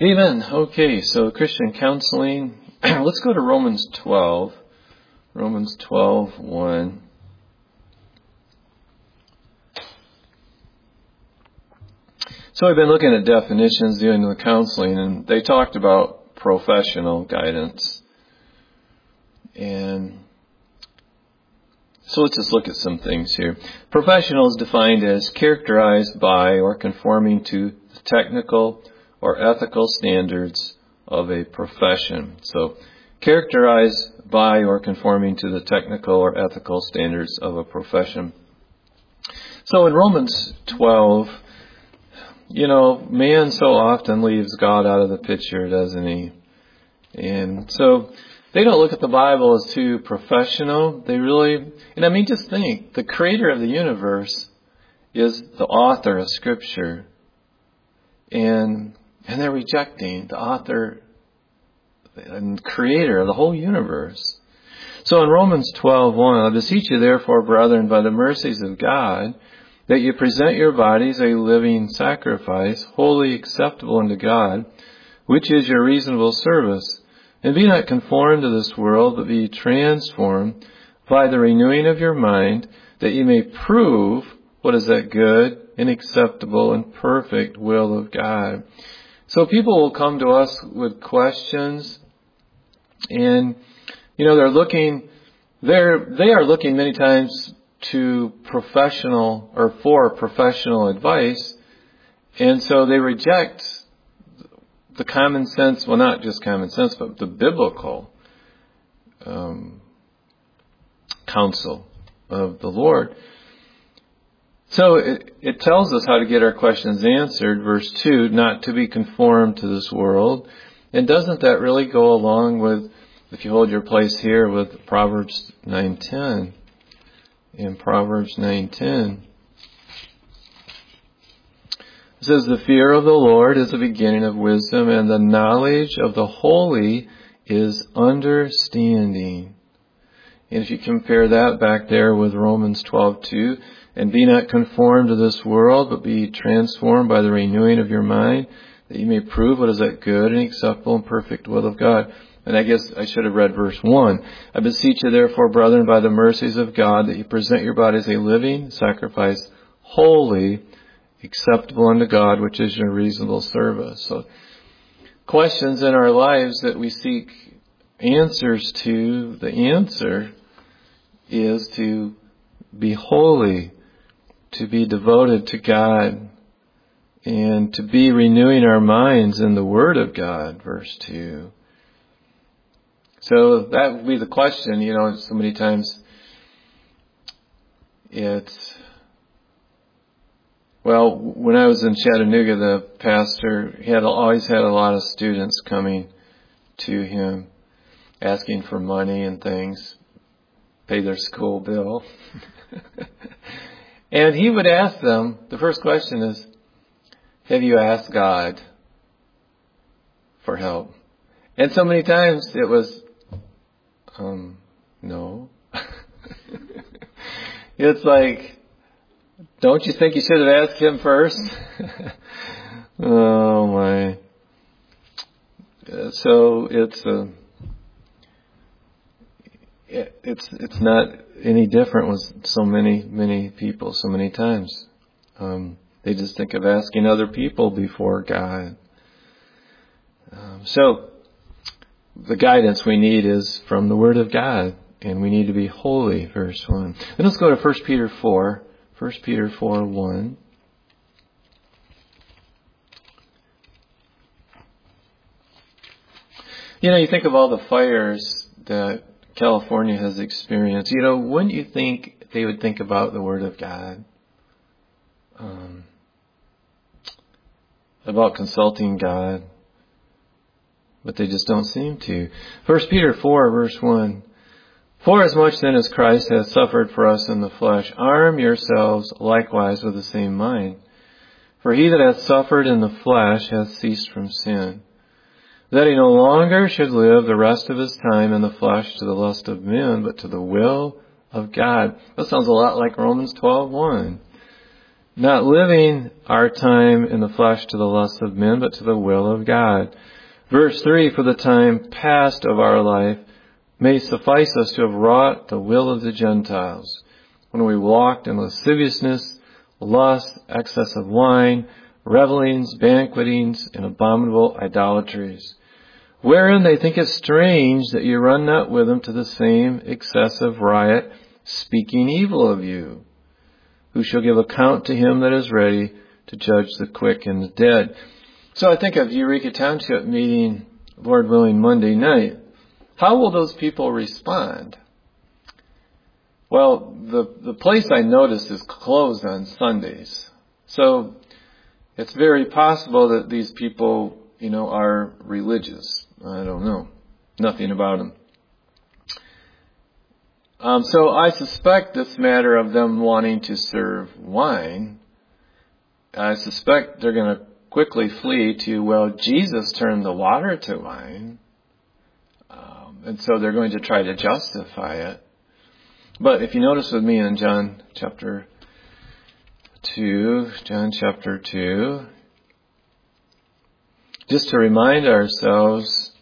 Amen. Okay, so Christian counseling. Let's go to Romans 12. Romans 12:1. So we've been looking at definitions dealing with counseling, and they talked about professional guidance. And so let's just look at some things here. Professional is defined as characterized by or conforming to the technical or ethical standards of a profession. So characterized by or conforming to the technical or ethical standards of a profession. So in Romans 12, man so often leaves God out of the picture, doesn't he? And so they don't look at the Bible as too professional. They really, just think, the creator of the universe is the author of Scripture. And they're rejecting the author and creator of the whole universe. So in Romans 12:1, I beseech you therefore, brethren, by the mercies of God, that you present your bodies a living sacrifice, wholly acceptable unto God, which is your reasonable service. And be not conformed to this world, but be transformed by the renewing of your mind, that you may prove what is that good and acceptable and perfect will of God. So people will come to us with questions, and they are looking many times to professional or for professional advice, and so they reject the common sense, well, not just common sense, but the biblical counsel of the Lord. So it tells us how to get our questions answered. Verse 2, not to be conformed to this world. And doesn't that really go along with, if you hold your place here, with Proverbs 9:10? In Proverbs 9:10, it says, the fear of the Lord is the beginning of wisdom, and the knowledge of the holy is understanding. And if you compare that back there with Romans 12:2, and be not conformed to this world, but be transformed by the renewing of your mind, that you may prove what is that good and acceptable and perfect will of God. And I guess I should have read verse 1. I beseech you therefore, brethren, by the mercies of God, that you present your bodies a living sacrifice, holy, acceptable unto God, which is your reasonable service. So questions in our lives that we seek answers to, the answer is to be holy, to be devoted to God, and to be renewing our minds in the Word of God, verse 2. So that would be the question, so many times when I was in Chattanooga, the pastor, he always had a lot of students coming to him, asking for money and things, pay their school bill. And he would ask them, the first question is, have you asked God for help? And so many times it was, no. It's like, don't you think you should have asked him first? Oh my. So it's not any different with so many people so many times. They just think of asking other people before God. So the guidance we need is from the Word of God, and we need to be holy, verse 1. Then let's go to 1 Peter 4. 1 Peter 4:1. You think of all the fires that California has experienced. Wouldn't you think they would think about the Word of God? About consulting God. But they just don't seem to. 1 Peter 4, verse 1. For as much then as Christ hath suffered for us in the flesh, arm yourselves likewise with the same mind. For he that hath suffered in the flesh hath ceased from sin, that he no longer should live the rest of his time in the flesh to the lust of men, but to the will of God. That sounds a lot like Romans 12:1. not living our time in the flesh to the lust of men, but to the will of God. Verse 3, for the time past of our life may suffice us to have wrought the will of the Gentiles, when we walked in lasciviousness, lust, excess of wine, revellings, banquetings, and abominable idolatries, wherein they think it strange that you run not with them to the same excessive riot, speaking evil of you, who shall give account to him that is ready to judge the quick and the dead. So I think of Eureka Township meeting, Lord willing, Monday night. How will those people respond? Well, the place I noticed is closed on Sundays. So it's very possible that these people, are religious. I don't know. Nothing about them. So I suspect this matter of them wanting to serve wine, I suspect they're going to quickly flee to, Jesus turned the water to wine. And so they're going to try to justify it. But if you notice with me in John chapter 2, just to remind ourselves,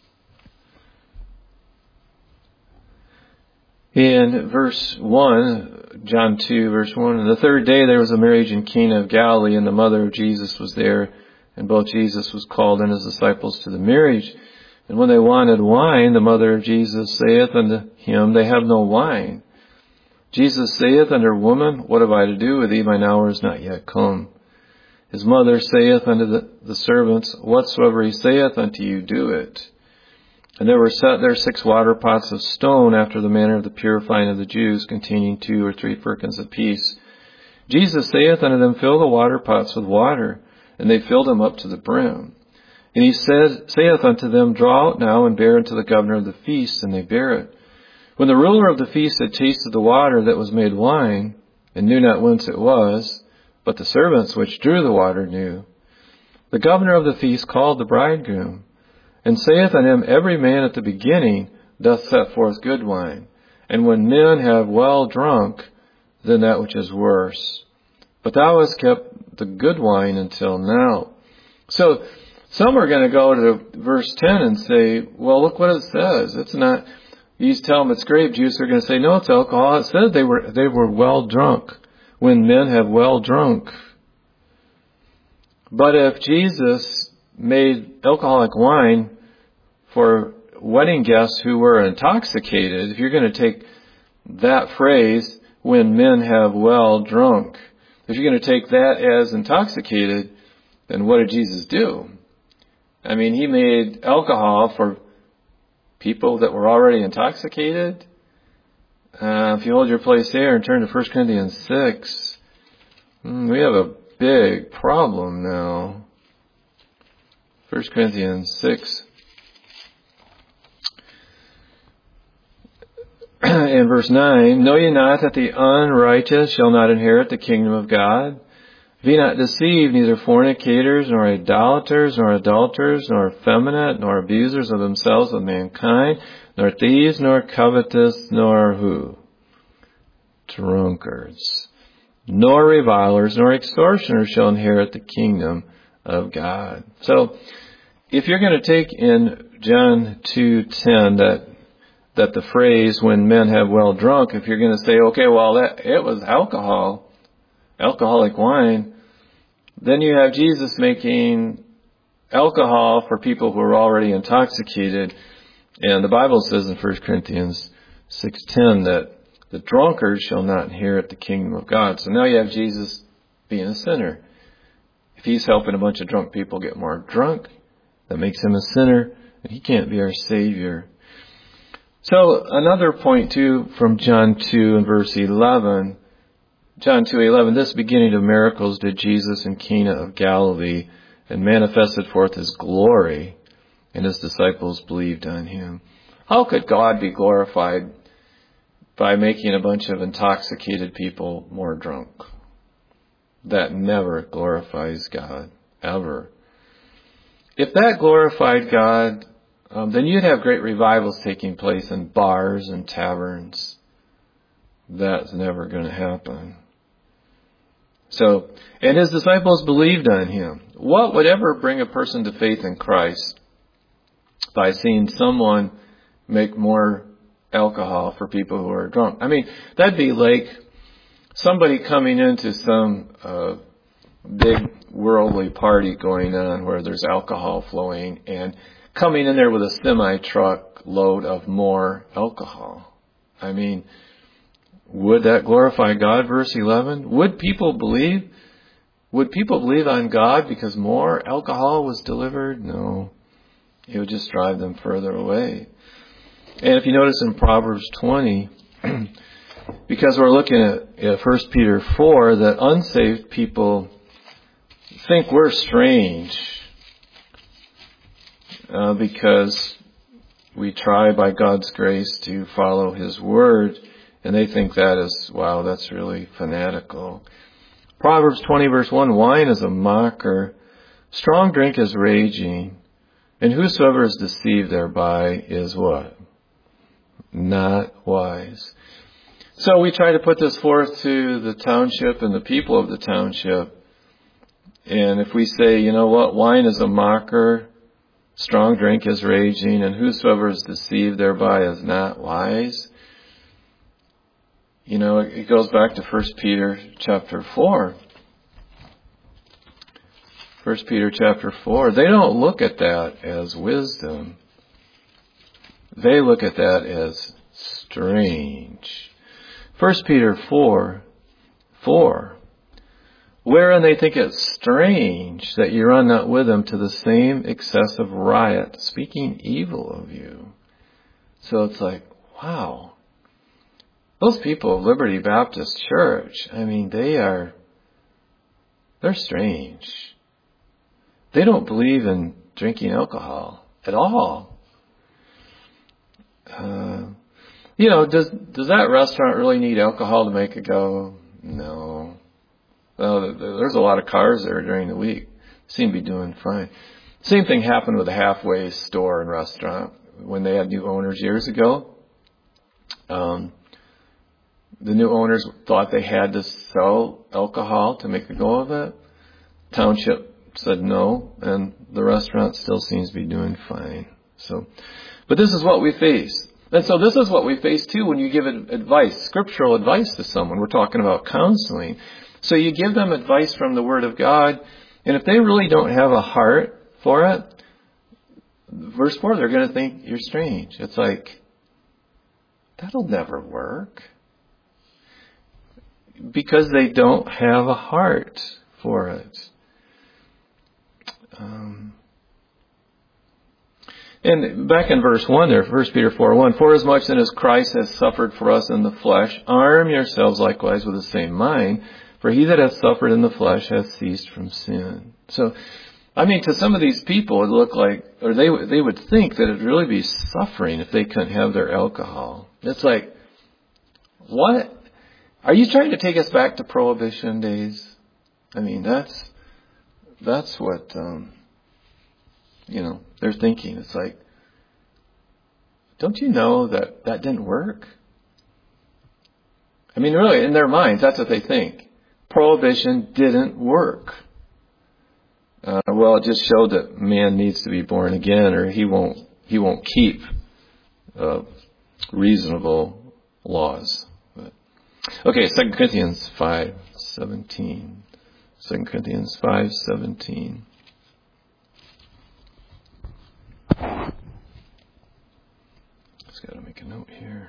in verse 1, John 2, verse 1, and the third day there was a marriage in Cana of Galilee, and the mother of Jesus was there, and both Jesus was called and his disciples to the marriage. And when they wanted wine, the mother of Jesus saith unto him, they have no wine. Jesus saith unto her, Woman, what have I to do with thee? Mine hour is not yet come. His mother saith unto the servants, Whatsoever he saith unto you, do it. And there were set there 6 water pots of stone, after the manner of the purifying of the Jews, containing 2 or 3 firkins apiece. Jesus saith unto them, Fill the water pots with water. And they filled them up to the brim. And he saith unto them, Draw out now, and bear unto the governor of the feast. And they bear it. When the ruler of the feast had tasted the water that was made wine, and knew not whence it was, but the servants which drew the water knew, the governor of the feast called the bridegroom, and saith unto him, Every man at the beginning doth set forth good wine, and when men have well drunk, then that which is worse. But thou hast kept the good wine until now. So some are going to go to verse 10 and say, well, look what it says. It's not, you tell them it's grape juice, they're going to say, no, it's alcohol. It says they were well drunk, when men have well drunk. But if Jesus made alcoholic wine for wedding guests who were intoxicated, if you're going to take that phrase, when men have well drunk, if you're going to take that as intoxicated, then what did Jesus do? I mean, he made alcohol for people that were already intoxicated. If you hold your place there and turn to 1 Corinthians 6, we have a big problem now. 1 Corinthians 6. In verse 9, Know ye not that the unrighteous shall not inherit the kingdom of God? Be not deceived, neither fornicators, nor idolaters, nor adulterers, nor effeminate, nor abusers of themselves of mankind, nor thieves, nor covetous, nor who? Drunkards, nor revilers, nor extortioners shall inherit the kingdom of God. So, if you're going to take in John 2:10 that the phrase, when men have well drunk, if you're going to say, okay, well, it was alcoholic wine, then you have Jesus making alcohol for people who are already intoxicated. And the Bible says in 1 Corinthians 6:10 that the drunkards shall not inherit the kingdom of God. So now you have Jesus being a sinner. If he's helping a bunch of drunk people get more drunk, that makes him a sinner, and he can't be our Savior. So another point too from John 2 and verse 11, John 2:11, this beginning of miracles did Jesus in Cana of Galilee, and manifested forth his glory, and his disciples believed on him. How could God be glorified by making a bunch of intoxicated people more drunk? That never glorifies God, ever. If that glorified God, then you'd have great revivals taking place in bars and taverns. That's never going to happen. So, and his disciples believed on him. What would ever bring a person to faith in Christ by seeing someone make more alcohol for people who are drunk? I mean, that'd be like somebody coming into some big worldly party going on where there's alcohol flowing and coming in there with a semi-truck load of more alcohol. I mean, would that glorify God? Verse 11. Would people believe on God because more alcohol was delivered? No. It would just drive them further away. And if you notice in Proverbs 20, because we're looking at 1 Peter 4, that unsaved people think we're strange because we try by God's grace to follow His Word, and they think that is, wow, that's really fanatical. Proverbs 20 verse 1, wine is a mocker, strong drink is raging, and whosoever is deceived thereby is what? Not wise. So we try to put this forth to the township and the people of the township. And if we say, you know what, wine is a mocker, strong drink is raging, and whosoever is deceived thereby is not wise. You know, it goes back to 1 Peter chapter 4. 1 Peter chapter 4. They don't look at that as wisdom. They look at that as strange. 1 Peter 4. Wherein they think it strange that you run not with them to the same excessive riot, speaking evil of you. So it's like, wow. Those people of Liberty Baptist Church, I mean, they're strange. They don't believe in drinking alcohol at all. You know, does that restaurant really need alcohol to make it go? No. Well, there's a lot of cars there during the week. Seem to be doing fine. Same thing happened with the Halfway store and restaurant when they had new owners years ago. The new owners thought they had to sell alcohol to make a go of it. Township said no, and the restaurant still seems to be doing fine. So, but this is what we face. And so this is what we face too when you give advice, scriptural advice to someone. We're talking about counseling. So you give them advice from the Word of God, and if they really don't have a heart for it, verse 4, they're going to think you're strange. It's like, that'll never work. Because they don't have a heart for it. And back in verse 1 there, 1 Peter 4:1, for as much then as Christ has suffered for us in the flesh, arm yourselves likewise with the same mind, for he that hath suffered in the flesh hath ceased from sin. So, I mean, to some of these people, it would look like, or they would think that it would really be suffering if they couldn't have their alcohol. It's like, what? Are you trying to take us back to Prohibition days? I mean, that's what, they're thinking. It's like, don't you know that didn't work? I mean, really, in their minds, that's what they think. Prohibition didn't work. Well, it just showed that man needs to be born again, or he won't keep reasonable laws. Okay, 2 Corinthians 5:17. 2 Corinthians 5:17. Just got to make a note here.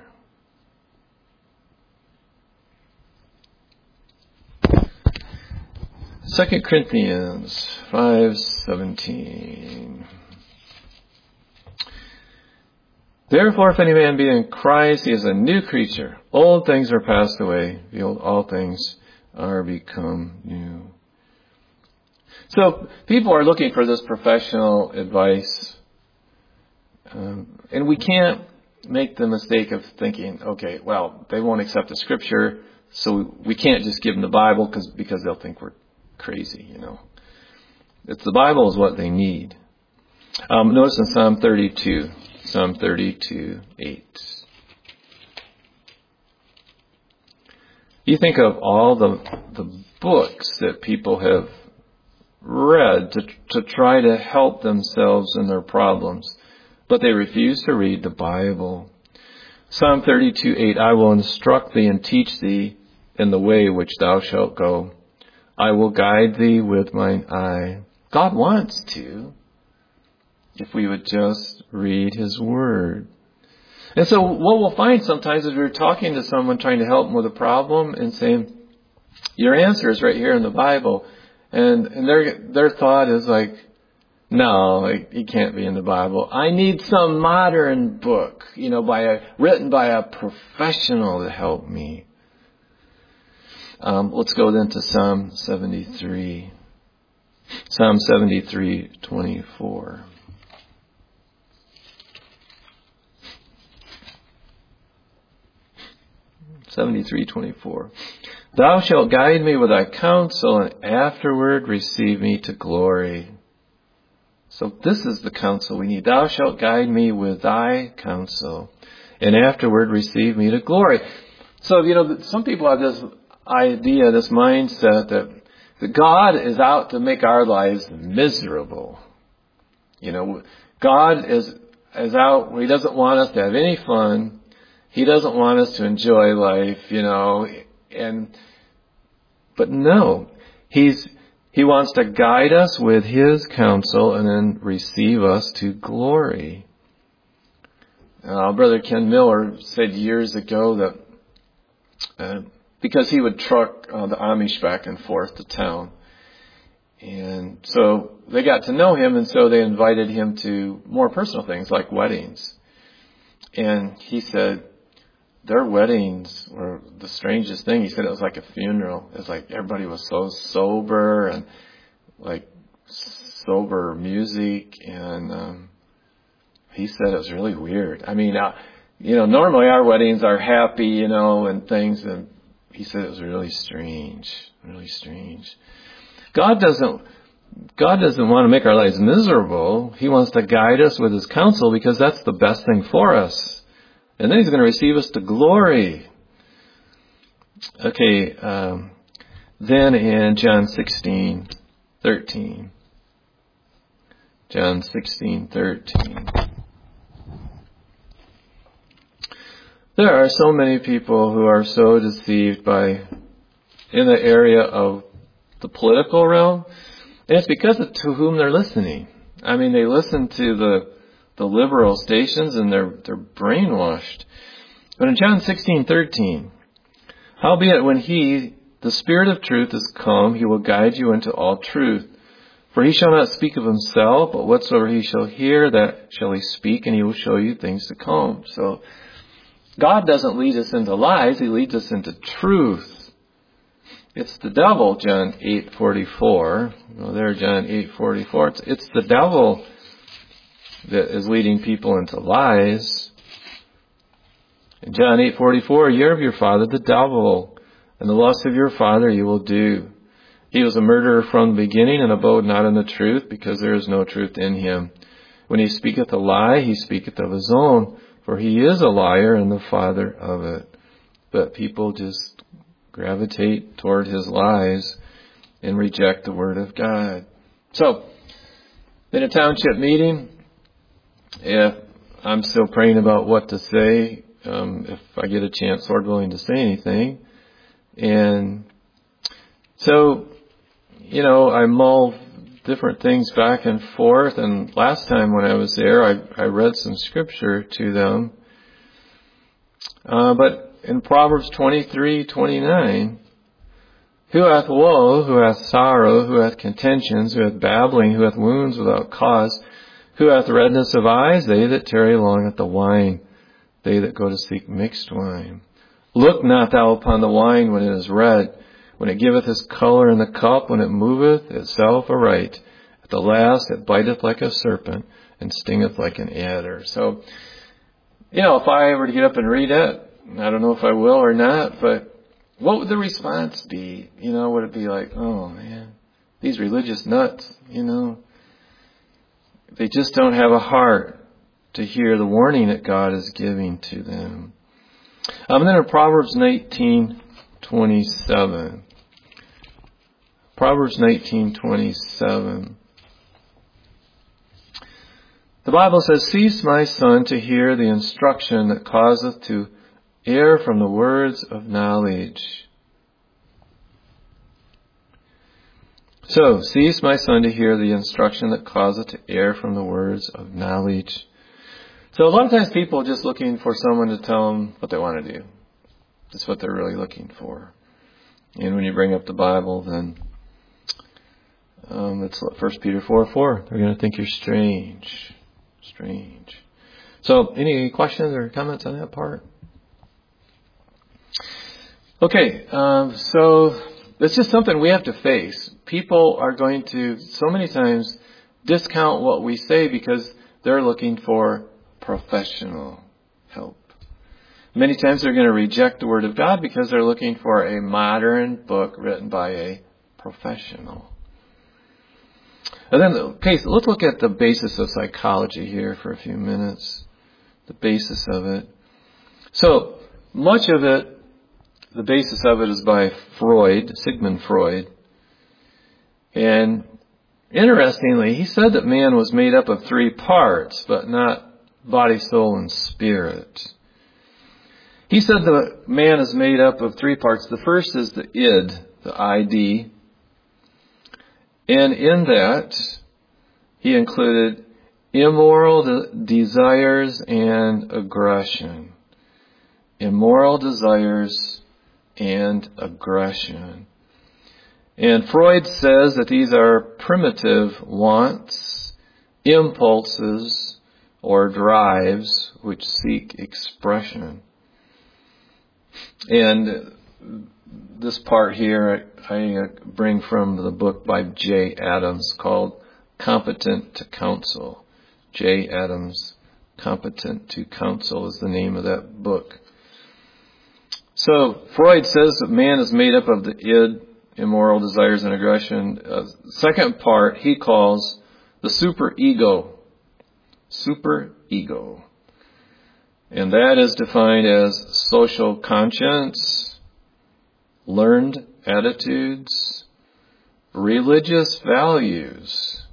Second Corinthians 5:17. Therefore, if any man be in Christ, he is a new creature. Old things are passed away. Behold, all things are become new. So people are looking for this professional advice. And we can't make the mistake of thinking, okay, well, they won't accept the scripture, so we can't just give them the Bible because they'll think we're crazy, It's the Bible is what they need. Notice in Psalm 32, 8. You think of all the books that people have read to try to help themselves in their problems, but they refuse to read the Bible. Psalm 32:8, I will instruct thee and teach thee in the way which thou shalt go. I will guide thee with mine eye. God wants to, if we would just read His Word. And so what we'll find sometimes is we're talking to someone trying to help them with a problem and saying, your answer is right here in the Bible. And their thought is like, no, it can't be in the Bible. I need some modern book, written by a professional to help me. Let's go then to Psalm 73. Psalm 73:24. Thou shalt guide me with thy counsel, and afterward receive me to glory. So this is the counsel we need. Thou shalt guide me with thy counsel, and afterward receive me to glory. So, some people have this idea, this mindset that God is out to make our lives miserable. God is out, He doesn't want us to have any fun. He doesn't want us to enjoy life, but no, He wants to guide us with His counsel and then receive us to glory. Brother Ken Miller said years ago that because he would truck the Amish back and forth to town, and so they got to know him, and so they invited him to more personal things like weddings. And he said their weddings were the strangest thing. He said it was like a funeral. It was like everybody was so sober, and like sober music, and he said it was really weird. I mean, normally our weddings are happy, and things, and he said it was really strange, really strange. God doesn't want to make our lives miserable. He wants to guide us with His counsel because that's the best thing for us. And then He's going to receive us to glory. Okay, then in John 16:13. John 16:13. There are so many people who are so deceived in the area of the political realm, and it's because of to whom they're listening. I mean, they listen to the liberal stations and they're brainwashed. But in John 16:13, howbeit when He, the Spirit of truth, is come, He will guide you into all truth. For He shall not speak of Himself, but whatsoever He shall hear, that shall He speak, and He will show you things to come. So God doesn't lead us into lies, He leads us into truth. It's the devil, John 8:44. There, John 8:44. It's the devil that is leading people into lies. In John 8:44, ye are of your father the devil, and the lust of your father you will do. He was a murderer from the beginning, and abode not in the truth, because there is no truth in him. When he speaketh a lie, he speaketh of his own, for he is a liar and the father of it. But people just gravitate toward his lies and reject the Word of God. So, in a township meeting, if I'm still praying about what to say, if I get a chance, Lord willing, to say anything. And so, I mull different things back and forth. And last time when I was there, I read some scripture to them. But in Proverbs 23:29, who hath woe, who hath sorrow, who hath contentions, who hath babbling, who hath wounds without cause, who hath redness of eyes? They that tarry long at the wine, they that go to seek mixed wine. Look not thou upon the wine when it is red, when it giveth his color in the cup, when it moveth itself aright. At the last it biteth like a serpent, and stingeth like an adder. So, if I were to get up and read it, I don't know if I will or not, but what would the response be? Would it be like, oh man, these religious nuts, they just don't have a heart to hear the warning that God is giving to them. And then in Proverbs 19, 19:27. Proverbs 19:27. The Bible says, "Cease, my son, to hear the instruction that causeth to err from the words of knowledge." So, cease, my son, to hear the instruction that causeth to err from the words of knowledge. So a lot of times people are just looking for someone to tell them what they want to do. That's what they're really looking for. And when you bring up the Bible, then it's 1 Peter 4:4. They're going to think you're strange. So, any questions or comments on that part? Okay, so it's just something we have to face. People are going to, so many times, discount what we say because they're looking for professional help. Many times they're going to reject the Word of God because they're looking for a modern book written by a professional. And then, okay, so let's look at the basis of psychology here for a few minutes. The basis of it. So, much of it, the basis of it is by Freud, Sigmund Freud. And interestingly, he said that man was made up of 3 parts, but not body, soul, and spirit. He said that man is made up of 3 parts. The first is the id, the ID. And in that, he included immoral desires and aggression. Immoral desires and aggression. And Freud says that these are primitive wants, impulses, or drives which seek expression. And this part here I bring from the book by J. Adams called Competent to Counsel. J. Adams, Competent to Counsel is the name of that book. So Freud says that man is made up of the id, immoral desires and aggression. Second part he calls the superego. Superego. And that is defined as social conscience, learned attitudes, religious values.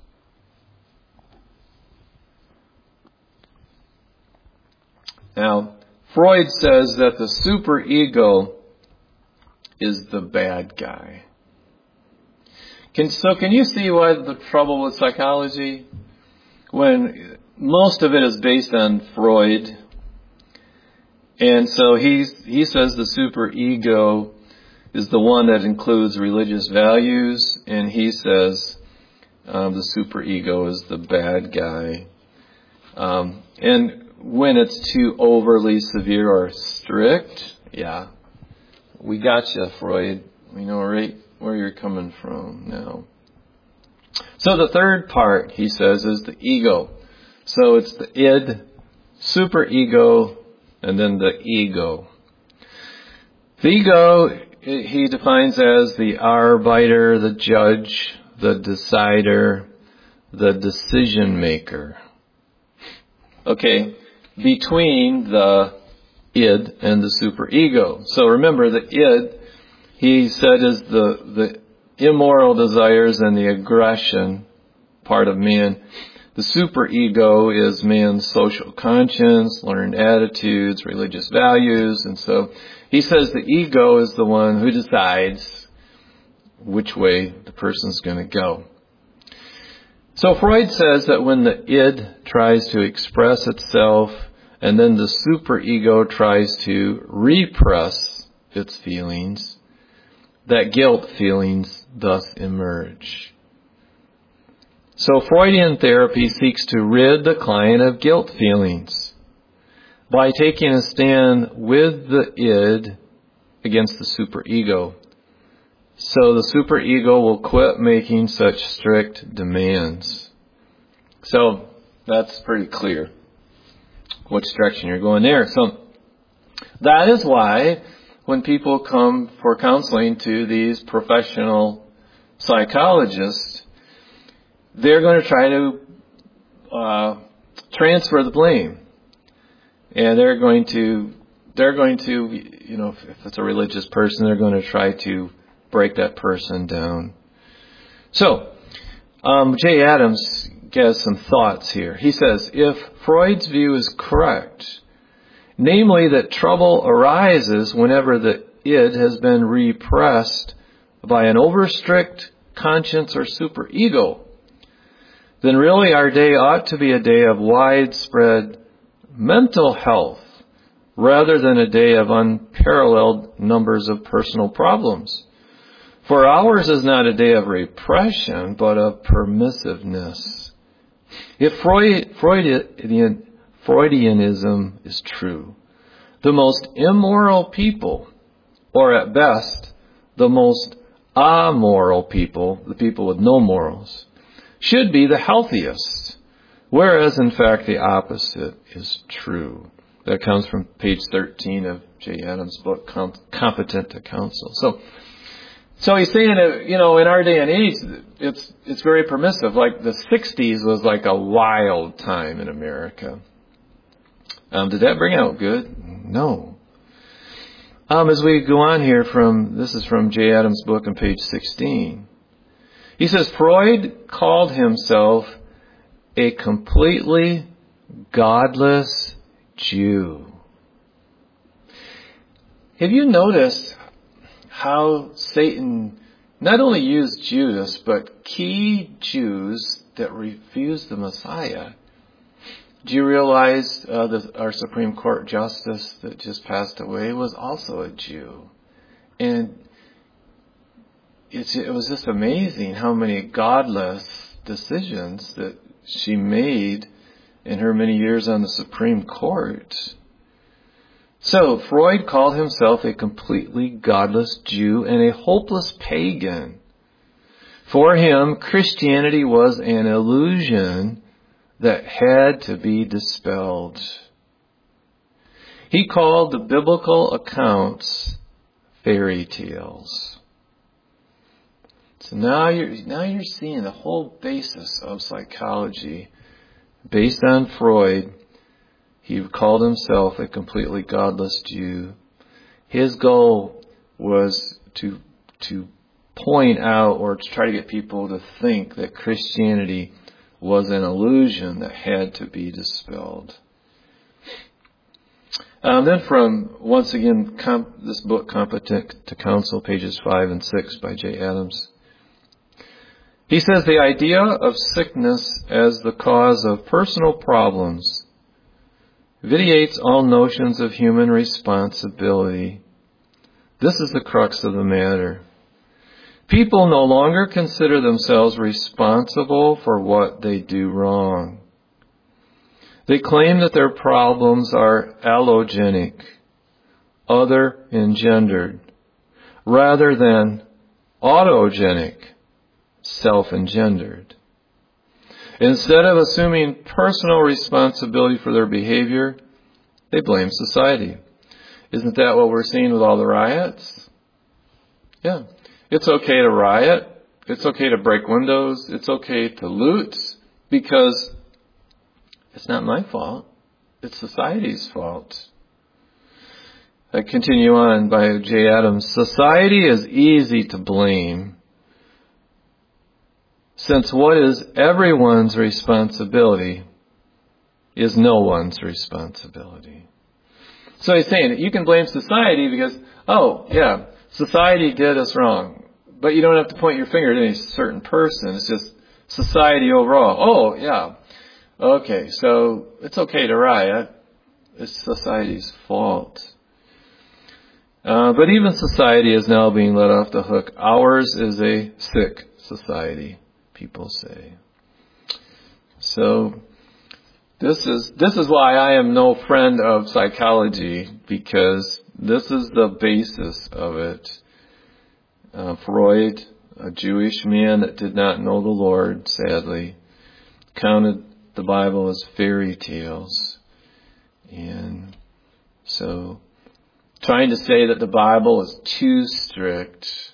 Now, Freud says that the superego is the bad guy. Can you see why the trouble with psychology? When most of it is based on Freud. And so he says the superego is the one that includes religious values, and he says the superego is the bad guy. And when it's too overly severe or strict, yeah, we gotcha, Freud. We know right where you're coming from now. So the third part, he says, is the ego. So it's the id, superego, and then the ego. The ego, he defines as the arbiter, the judge, the decider, the decision maker. Okay, between the id and the superego. So remember, the id, he said, is the immoral desires and the aggression part of man. The superego is man's social conscience, learned attitudes, religious values. And so he says the ego is the one who decides which way the person's going to go. So Freud says that when the id tries to express itself and then the superego tries to repress its feelings, that guilt feelings thus emerge. So Freudian therapy seeks to rid the client of guilt feelings by taking a stand with the id against the superego. So the superego will quit making such strict demands. So that's pretty clear which direction you're going there. So that is why when people come for counseling to these professional psychologists, they're going to try to transfer the blame. And they're going to they're going to, if it's a religious person, they're going to try to break that person down. So, Jay Adams gives some thoughts here. He says, if Freud's view is correct, namely that trouble arises whenever the id has been repressed by an over-strict conscience or superego, then really our day ought to be a day of widespread mental health rather than a day of unparalleled numbers of personal problems. For ours is not a day of repression, but of permissiveness. If Freudianism is true, the most immoral people, or at best, the most amoral people, the people with no morals, should be the healthiest, whereas in fact the opposite is true. That comes from page 13 of Jay Adams' book, Competent to Counsel. So he's saying that, in our day and age, it's very permissive. Like the 60s was like a wild time in America. Did that bring out good? No. As we go on here this is from Jay Adams' book on page 16. He says, Freud called himself a completely godless Jew. Have you noticed how Satan not only used Judas, but key Jews that refused the Messiah? Do you realize our Supreme Court justice that just passed away was also a Jew? And it was just amazing how many godless decisions that she made in her many years on the Supreme Court. So, Freud called himself a completely godless Jew and a hopeless pagan. For him, Christianity was an illusion that had to be dispelled. He called the biblical accounts fairy tales. So now you're seeing the whole basis of psychology based on Freud. He called himself a completely godless Jew. His goal was to point out or to try to get people to think that Christianity was an illusion that had to be dispelled. Then from, once again, this book, Competent to Counsel, pages 5 and 6 by Jay Adams. He says, the idea of sickness as the cause of personal problems vitiates all notions of human responsibility. This is the crux of the matter. People no longer consider themselves responsible for what they do wrong. They claim that their problems are allogenic, other-engendered, rather than autogenic, self-engendered. Instead of assuming personal responsibility for their behavior, they blame society. Isn't that what we're seeing with all the riots? Yeah. It's okay to riot. It's okay to break windows. It's okay to loot because it's not my fault. It's society's fault. I continue on by Jay Adams. Society is easy to blame, since what is everyone's responsibility is no one's responsibility. So he's saying that you can blame society because, society did us wrong. But you don't have to point your finger at any certain person. It's just society overall. Okay, so it's okay to riot. It's society's fault. But even society is now being let off the hook. Ours is a sick society, people say. So this is why I am no friend of psychology, because this is the basis of it. Freud, a Jewish man that did not know the Lord, sadly, counted the Bible as fairy tales. And so trying to say that the Bible is too strict,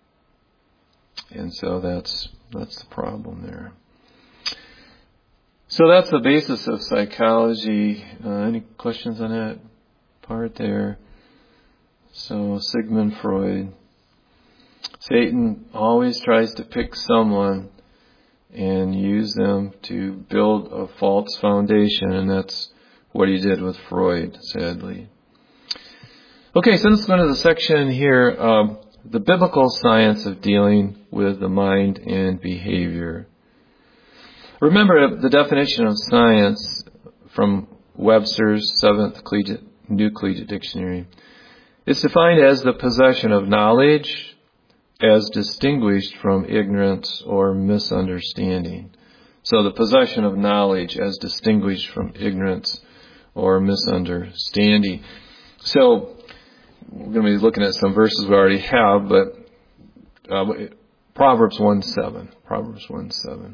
and so that's the problem there. So that's the basis of psychology. Any questions on that part there? So Sigmund Freud. Satan always tries to pick someone and use them to build a false foundation, and that's what he did with Freud, sadly. Okay, so let's go to the section here, the biblical science of dealing with the mind and behavior. Remember the definition of science from Webster's 7th New Collegiate Dictionary. It's defined as the possession of knowledge as distinguished from ignorance or misunderstanding. So the possession of knowledge as distinguished from ignorance or misunderstanding. So we're going to be looking at some verses we already have, but Proverbs 1:7. Proverbs 1:7.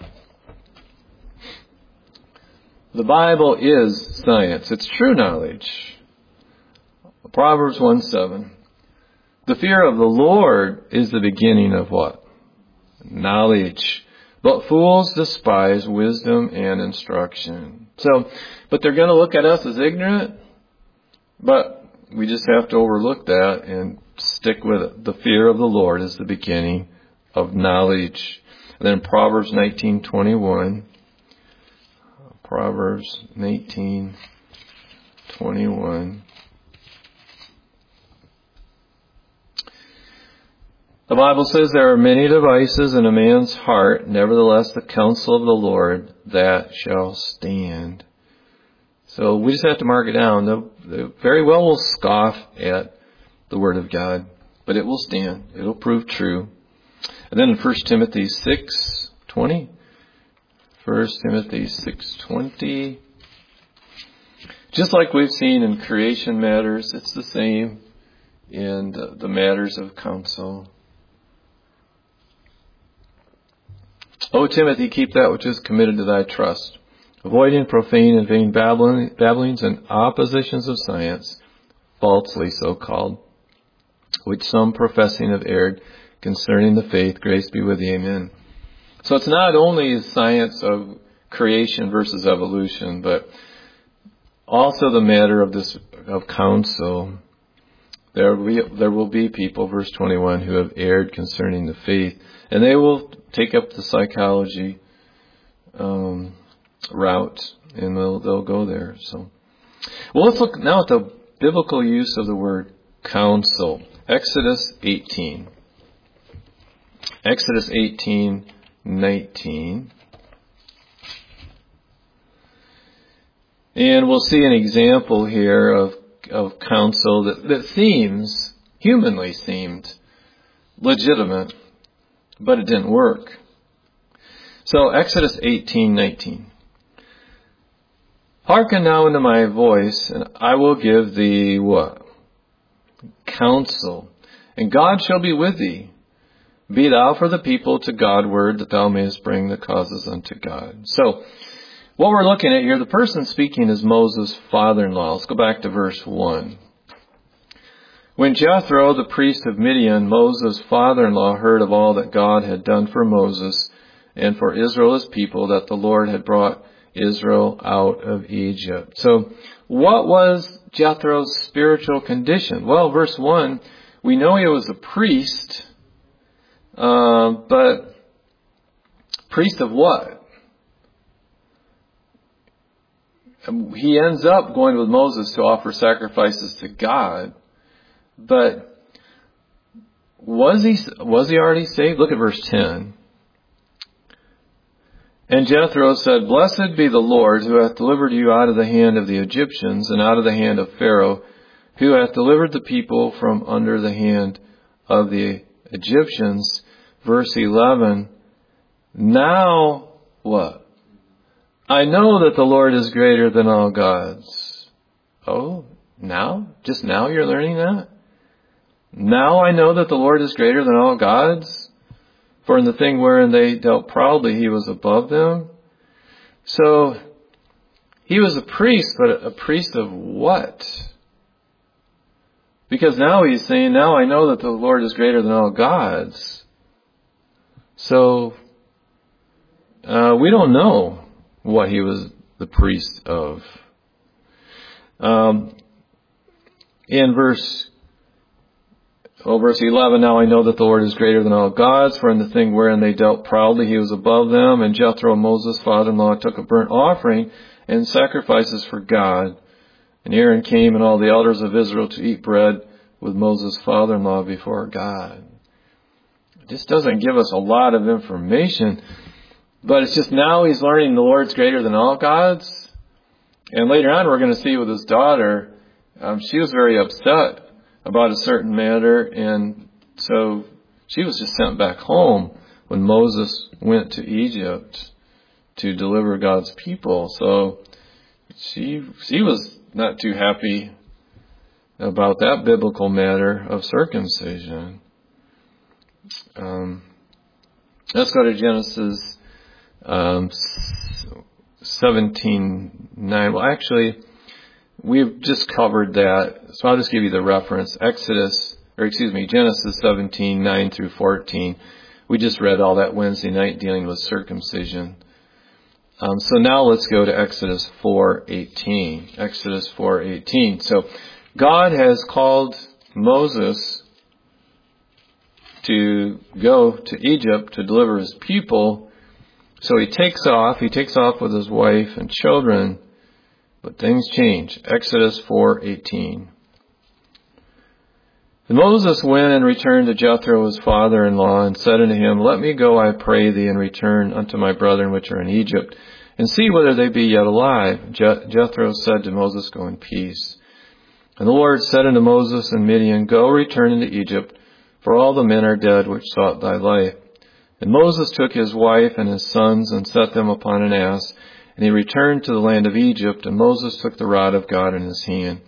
The Bible is science. It's true knowledge. Proverbs 1:7. The fear of the Lord is the beginning of what? Knowledge. But fools despise wisdom and instruction. So, but they're going to look at us as ignorant, but we just have to overlook that and stick with it. The fear of the Lord is the beginning of knowledge. And then Proverbs 19:21. Proverbs 19:21. The Bible says there are many devices in a man's heart, nevertheless the counsel of the Lord, that shall stand. So we just have to mark it down. They very well will scoff at the Word of God, but it will stand. It will prove true. And then in 1 Timothy 6:20, 1 Timothy 6:20, just like we've seen in creation matters, it's the same in the matters of counsel. O Timothy, keep that which is committed to thy trust, avoiding profane and vain babblings and oppositions of science, falsely so called, which some professing have erred concerning the faith. Grace be with thee. Amen. So it's not only the science of creation versus evolution, but also the matter of counsel. There will be people, verse 21, who have erred concerning the faith, and they will take up the psychology route, and they'll go there. So, well, let's look now at the biblical use of the word counsel. Exodus 18. Exodus 18:19. And we'll see an example here of counsel that seems, humanly seemed, legitimate, but it didn't work. So Exodus 18:19. Hearken now unto my voice, and I will give thee what? Counsel. And God shall be with thee. Be thou for the people to Godward, that thou mayest bring the causes unto God. So, what we're looking at here, the person speaking is Moses' father-in-law. Let's go back to verse 1. When Jethro, the priest of Midian, Moses' father-in-law, heard of all that God had done for Moses and for Israel his people, that the Lord had brought Israel out of Egypt. So, what was Jethro's spiritual condition? Well, verse 1, we know he was a priest, but priest of what? He ends up going with Moses to offer sacrifices to God, but was he already saved? Look at verse 10. And Jethro said, Blessed be the Lord, who hath delivered you out of the hand of the Egyptians, and out of the hand of Pharaoh, who hath delivered the people from under the hand of the Egyptians. Verse 11, now what? I know that the Lord is greater than all gods. Oh, now? Just now you're learning that? Now I know that the Lord is greater than all gods? For in the thing wherein they dealt proudly, he was above them. So, he was a priest, but a priest of what? Because now he's saying, now I know that the Lord is greater than all gods. So, we don't know. what he was the priest of. In verse 11, now I know that the Lord is greater than all gods, for in the thing wherein they dealt proudly he was above them. And Jethro, Moses' father-in-law, took a burnt offering and sacrifices for God. And Aaron came and all the elders of Israel to eat bread with Moses' father-in-law before God. This doesn't give us a lot of information, but it's just now he's learning the Lord's greater than all gods. And later on we're going to see with his daughter, she was very upset about a certain matter, and so she was just sent back home when Moses went to Egypt to deliver God's people. So she was not too happy about that biblical matter of circumcision. Let's go to Genesis 17:9. Well, actually, we've just covered that, so I'll just give you the reference. Genesis 17:9 through 14. We just read all that Wednesday night dealing with circumcision. So now let's go to Exodus 4:18. Exodus 4:18. So God has called Moses to go to Egypt to deliver his people. So he takes off with his wife and children, but things change. Exodus 4:18. And Moses went and returned to Jethro his father-in-law, and said unto him, Let me go, I pray thee, and return unto my brethren which are in Egypt, and see whether they be yet alive. Jethro said to Moses, Go in peace. And the Lord said unto Moses and Midian, Go, return into Egypt, for all the men are dead which sought thy life. And Moses took his wife and his sons, and set them upon an ass, and he returned to the land of Egypt, and Moses took the rod of God in his hand.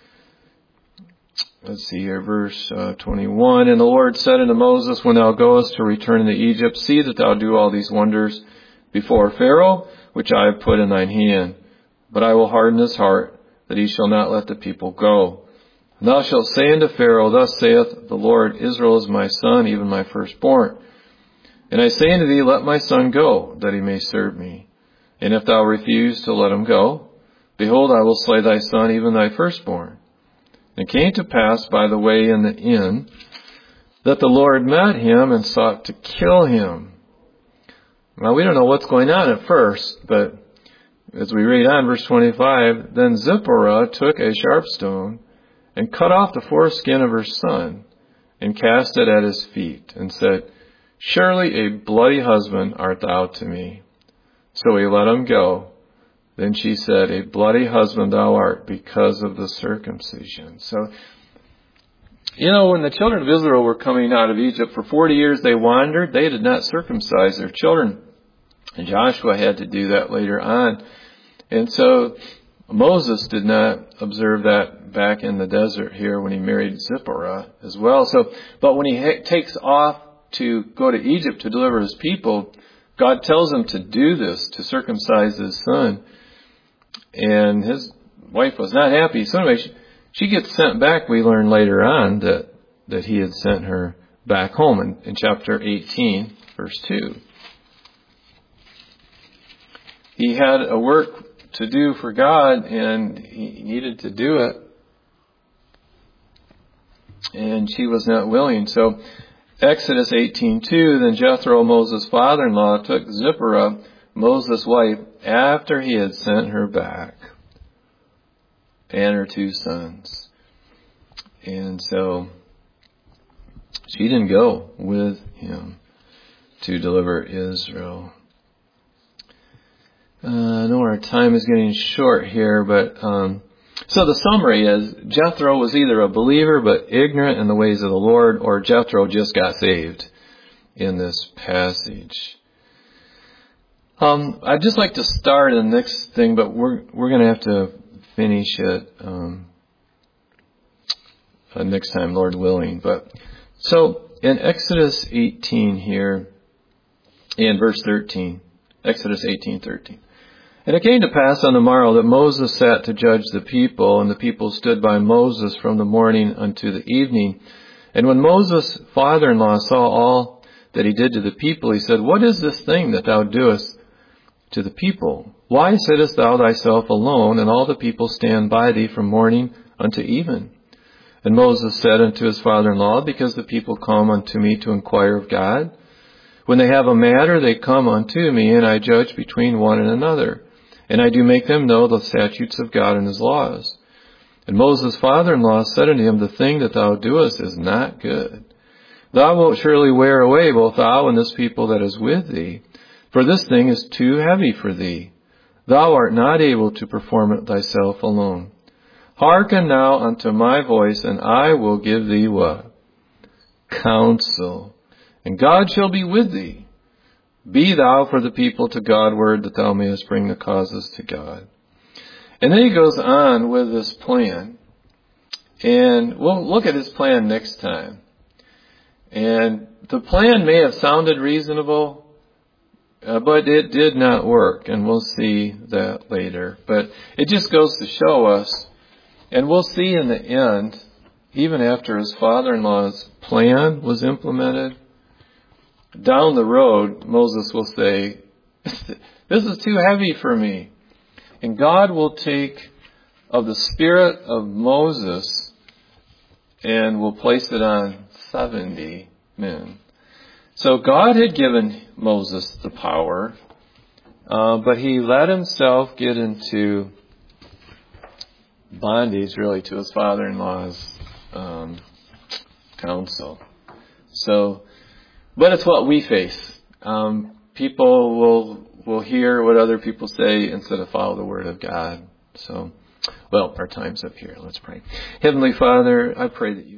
Let's see here, verse 21. And the Lord said unto Moses, When thou goest to return into Egypt, see that thou do all these wonders before Pharaoh, which I have put in thine hand. But I will harden his heart, that he shall not let the people go. And thou shalt say unto Pharaoh, Thus saith the Lord, Israel is my son, even my firstborn. And I say unto thee, Let my son go, that he may serve me. And if thou refuse to let him go, behold, I will slay thy son, even thy firstborn. And it came to pass by the way in the inn, that the Lord met him and sought to kill him. Now, we don't know what's going on at first, but as we read on, verse 25, Then Zipporah took a sharp stone, and cut off the foreskin of her son, and cast it at his feet, and said, Surely a bloody husband art thou to me. So he let him go. Then she said, A bloody husband thou art, because of the circumcision. So, when the children of Israel were coming out of Egypt, for 40 years they wandered. They did not circumcise their children. And Joshua had to do that later on. And so Moses did not observe that back in the desert here when he married Zipporah as well. So, but when he takes off to go to Egypt to deliver his people, God tells him to do this, to circumcise his son. And his wife was not happy. So anyway, she gets sent back. We learn later on that he had sent her back home in chapter 18, verse 2. He had a work to do for God, and he needed to do it. And she was not willing. So Exodus 18:2, Then Jethro, Moses' father-in-law, took Zipporah, Moses' wife, after he had sent her back, and her 2 sons. And so she didn't go with him to deliver Israel. I know our time is getting short here, but so the summary is Jethro was either a believer but ignorant in the ways of the Lord, or Jethro just got saved in this passage. I'd just like to start in the next thing, but we're going to have to finish it next time, Lord willing. But so in Exodus 18 here, in verse 13, Exodus 18:13. And it came to pass on the morrow that Moses sat to judge the people, and the people stood by Moses from the morning unto the evening. And when Moses' father-in-law saw all that he did to the people, he said, What is this thing that thou doest to the people, Why sittest thou thyself alone, and all the people stand by thee from morning unto even? And Moses said unto his father-in-law, Because the people come unto me to inquire of God. When they have a matter, they come unto me, and I judge between one and another. And I do make them know the statutes of God and his laws. And Moses' father-in-law said unto him, The thing that thou doest is not good. Thou wilt surely wear away both thou and this people that is with thee, for this thing is too heavy for thee. Thou art not able to perform it thyself alone. Hearken now unto my voice, and I will give thee what? Counsel. And God shall be with thee. Be thou for the people to Godward, that thou mayest bring the causes to God. And then he goes on with this plan. And we'll look at his plan next time. And the plan may have sounded reasonable, but it did not work. And we'll see that later. But it just goes to show us, and we'll see in the end, even after his father-in-law's plan was implemented, down the road, Moses will say, This is too heavy for me. And God will take of the spirit of Moses and will place it on 70 men. So God had given Moses the power, but he let himself get into bondage, really, to his father-in-law's counsel. So, but it's what we face. People will hear what other people say instead of follow the Word of God. So, well, our time's up here. Let's pray. Heavenly Father, I pray that you